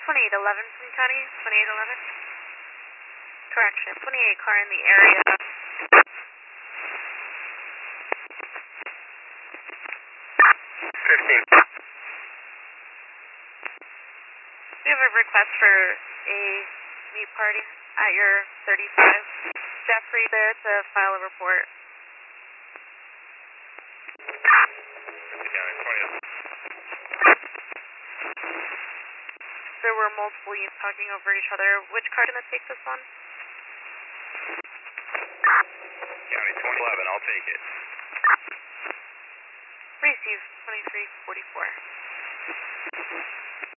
2811 from county, 2811. Correction, 28 car in the area. 15. We have a request for a meat party at your 35. Jeffrey there to file a report. County 20. There were multiple units talking over each other. Which car gonna take this one? County 2011, I'll take it. Receive 2344.